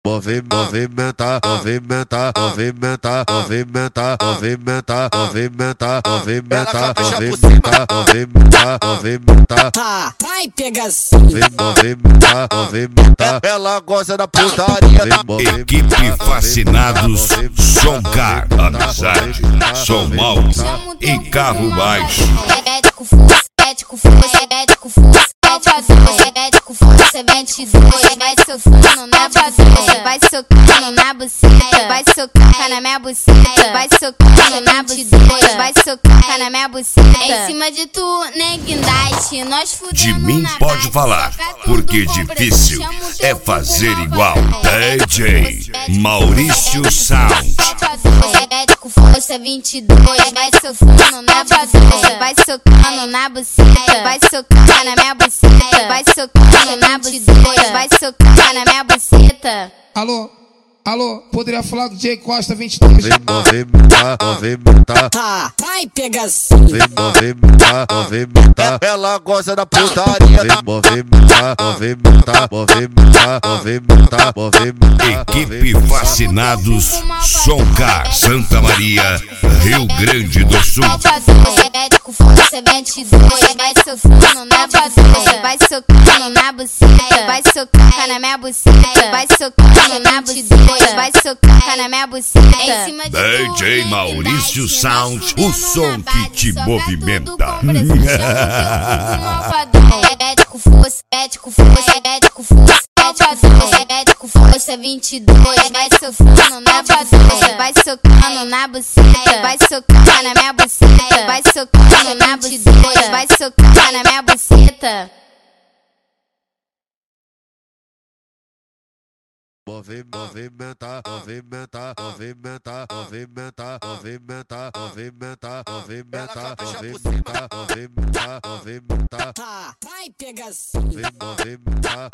Movimenta, movimenta, movimenta, movimenta, movimenta, movimenta, movimenta, movimenta, movimenta, movimenta. Tá, vai pegação. Movimenta, movimenta. Ela gosta da putaria. Equipe Fascinados, Soncar, Amizade, Som Alto e Carro Baixo. Médico força, médico força, médico força. Médico força, 22, vai socando na buceta, vai socando na buceta, vai socar na minha buceta, vai socando na buceta, vai socar na minha buceta. Em cima de tu, né, guindaste, nós fudemos. De mim pode falar, porque difícil é fazer igual. DJ Maurício Sound. Médico força, 22, vai socando na buceta, vai socando na buceta, vai socar na minha buceta, vai socando na buceta, vai socar na minha buceta. Alô, alô, poderia falar do J Costa 22? Movimenta, movimenta. Tá, vai pegação. Movimenta, movimenta. Ela gosta da putaria. Movimenta, movimenta, movimenta, movimenta, movimenta. Equipe Fascinados, Soncar, Santa Maria, Rio Grande do Sul. Médico força, 22, vai socando na buceta, vai socando na buceta, vai socar na minha buceta, vai socando na buceta, vai socar na minha buceta. Em cima de DJ Maurício Sound, o som que te movimenta. Médico força, médico força, médico força. Médico força, 22, vai socando na buceta, vai socando na buceta, vai socar na minha buceta, vai socando na buceta, vai socar na minha buceta. Movimenta, movimenta, movimenta, movimenta, movimenta, movimenta, movimenta, movimenta, movimenta, movimenta. Tá, vai pegação. Movimenta.